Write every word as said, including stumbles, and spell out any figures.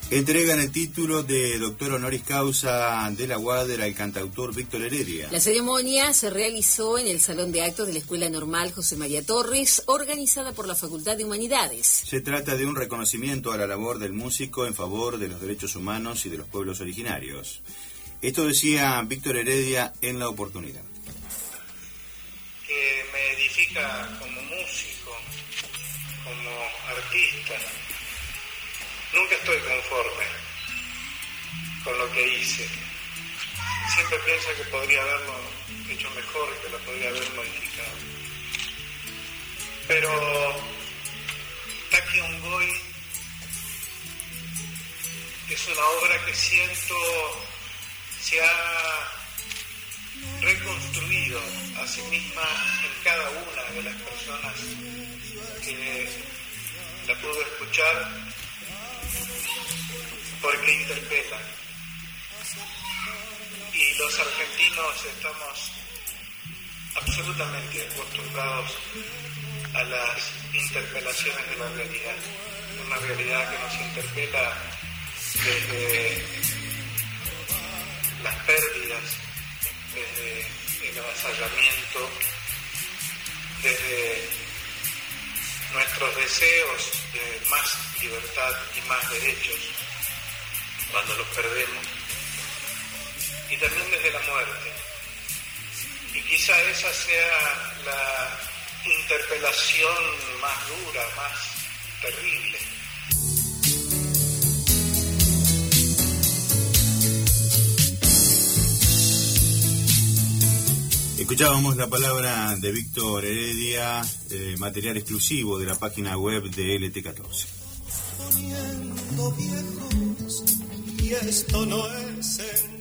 Entregan el título de doctor honoris causa de la U A D E R al cantautor Víctor Heredia. La ceremonia se realizó en el Salón de Actos de la Escuela Normal José María Torres, organizada por la Facultad de Humanidades. Se trata de un reconocimiento a la labor del músico en favor de los derechos humanos y de los pueblos originarios. Esto decía Víctor Heredia en la oportunidad. Que me edifica como músico, como artista. Nunca estoy conforme con lo que hice. Siempre pienso que podría haberlo hecho mejor, que lo podría haber modificado. Pero Taki Ongoy es una obra que siento se ha reconstruido a sí misma en cada una de las personas que la pudo escuchar, porque interpela. Y los argentinos estamos absolutamente acostumbrados a las interpelaciones de la realidad, una realidad que nos interpela desde las pérdidas, desde el avasallamiento, desde nuestros deseos de más libertad y más derechos cuando los perdemos, y también desde la muerte. Y quizá esa sea la interpelación más dura, más terrible. Escuchábamos la palabra de Víctor Heredia, eh, material exclusivo de la página web de L T catorce. Y esto no es en